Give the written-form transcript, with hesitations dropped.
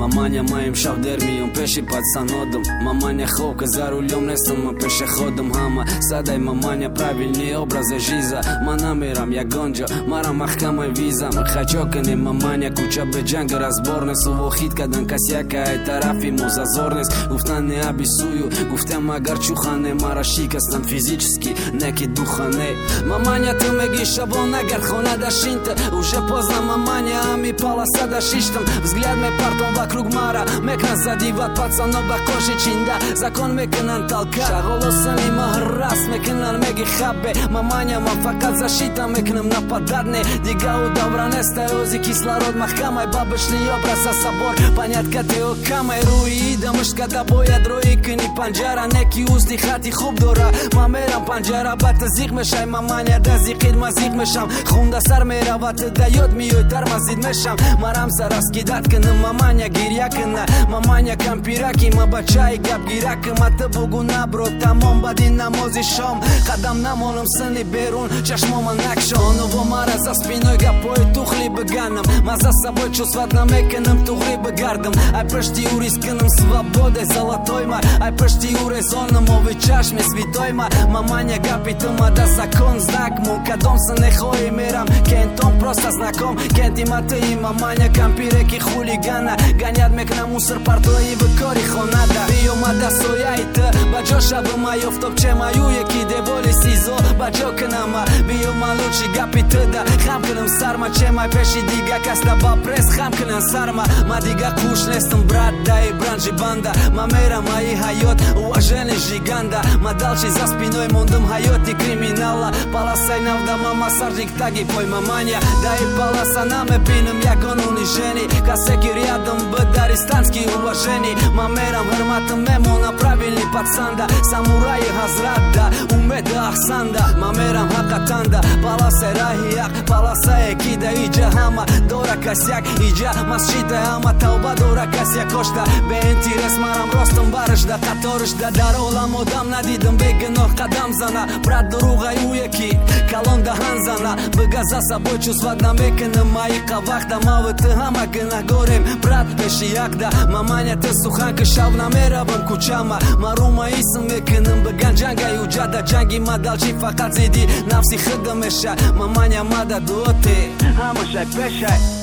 Маманя моим шавдермием пеши пацанодом. Маманя ховка за рулем несам пешеходом. Хама садай маманя правильный образы жиза. Манамерам я гонджо, марам махкамой визам. Хачокани маманя куча беджанга разборность. Увохит кадан косяка это рафиму зазорность. Гуфтан не обисую, гуфтам агарчухане мара шикастан физически, неки духане. Маманя ты меги шаблон агар хона дашинта. Уже поздно маманя, а ми пала сада шиштам. Взгляд ме партон вокруг мара, мекна задиват пацанов бакоши чинда. Закон мекнан талка, шаголосан има раз, мекнан меги хабе. Маманя ма факат защита, мекнам напададне. Дига удавра неста ози кислород махкамай. Бабышный образ за собор, понятка те окамай. Руи да мышка да боя дроики ни панджара. Неки узди хати хуб дора. Мамерам панджара бата зихмешай. Маманя да зихид ма зихмешам. Хунда сар мераваты дает миой тормозит мешам. Марам са раскидат кына маманя гирякына. Маманя кампираки ма бачай гап гиракы. Маты бугу набро тамон бадин намози шом. Кадам намоном сыны берун чашмома накшо. Оново мара за спиной гапой тухли быганом. Ма за собой чувстват намеканым тухли быгардом. Ай пышти урисканым свободой золотой ма. Ай пышти урезонным овы чашме святой ма. Маманя гапитыма да закон знак му. Кадом са не хои мерам кентом просто знаком. Кент има ты и маманя кампиреки хулигана. Гонят мек на мусор парто и выкори хонада. Био мада сояйты баджоша бы майо в топче маю еки деволи сизо баджока нама. Био малучи гапиты да хамканым сарма. Чемай пеши дига каста бапрес хамканан сарма. Ма дига куш нестам брат да и бранжи банда. Мамера мои хайот уважение жиганда. Ма далчи за спиной мондым хайот и криминала. Паласай навда мама саржик таги пой маманя. Да и паласа наме пинам як он унижений. Касеки рядом быдари стански уважений. Мамерам хрматым мемо направили пацанда. Самураи хазрадда умеда ахсанда. Мамерам хакатанда паласа рахиях. Паласа екида иджа хама дора косяк иджа масшита ама тауба дора косяк кошта. Бе интерес марам ростом барыш да которыш да даролам одам надидым бегенох кадам зана. Брат дуругай уеки калон да ханзана. Быга за собой чувстват намеканым мои кавах да мавы ты хама гына горем брат пешияк да. Маманя ты суханка шав намеравым кучама. Марума исым меканым быган джангай уджа да джанги мадалчи факат зиди навси хыдым эша. Маманя мада дуоте хама шай пешай.